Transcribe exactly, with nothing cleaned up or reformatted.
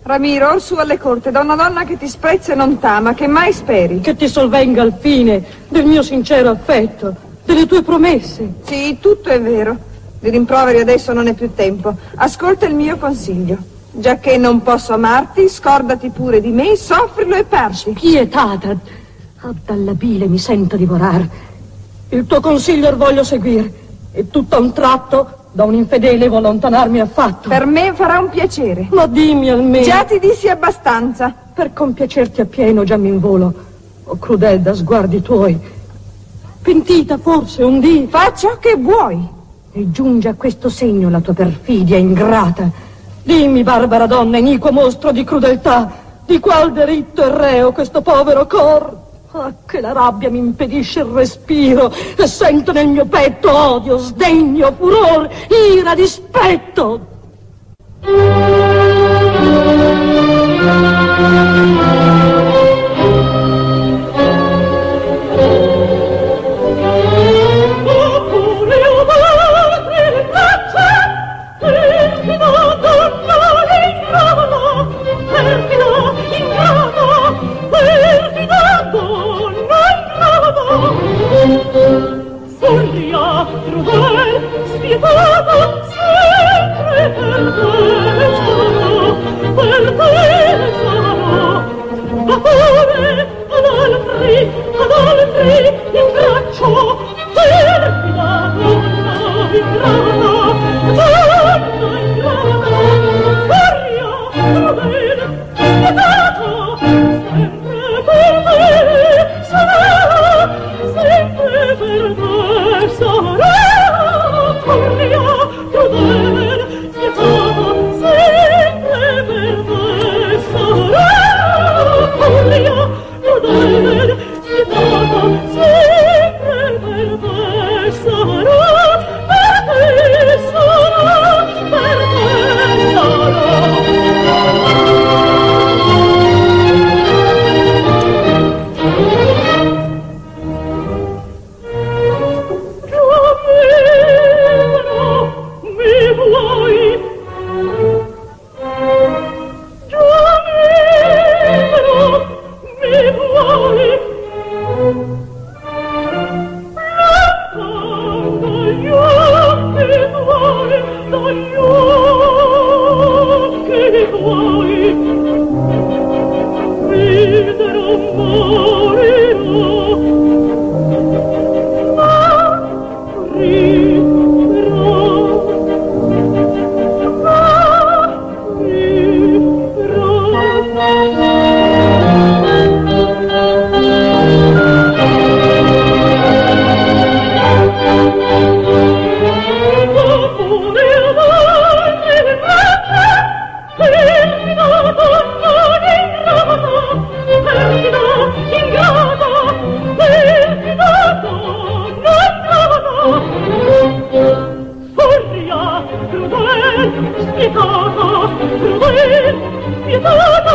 Ramiro, or su alle corte da una donna che ti sprezza e non t'ama, che mai speri. Che ti solvenga al fine del mio sincero affetto, delle tue promesse. Sì, tutto è vero. Di rimproveri adesso non è più tempo. Ascolta il mio consiglio. Giacché non posso amarti, scordati pure di me, soffrilo e parti. Spietata, ah, dalla bile mi sento divorare. Il tuo consiglio voglio seguire, e tutto a un tratto da un infedele vuoi allontanarmi affatto. Per me farà un piacere. Ma dimmi almeno. Già ti dissi abbastanza. Per compiacerti appieno già mi involo, o crudel da sguardi tuoi. Pentita forse un dì. Fa ciò che vuoi. E giunge a questo segno la tua perfidia ingrata. Dimmi, barbara donna, iniquo mostro di crudeltà, di qual delitto è reo questo povero cor? Ah, che la rabbia mi impedisce il respiro, e sento nel mio petto odio, sdegno, furore, ira, dispetto. Furia, crudel, spietata, sempre per te sarò, per te sarò. Amore ad altri, ad altri intraccio, perfida donna ingrata, donna ingrata. Furia, crudel, spietata, sempre per te sarò, sempre per te sarò. Furia, crudel, spietata, sempre per te sarò. Furia, crudel, spietata, sempre per te sarò. Per te sarò, per te sarò. Spietata, crudel, spietata.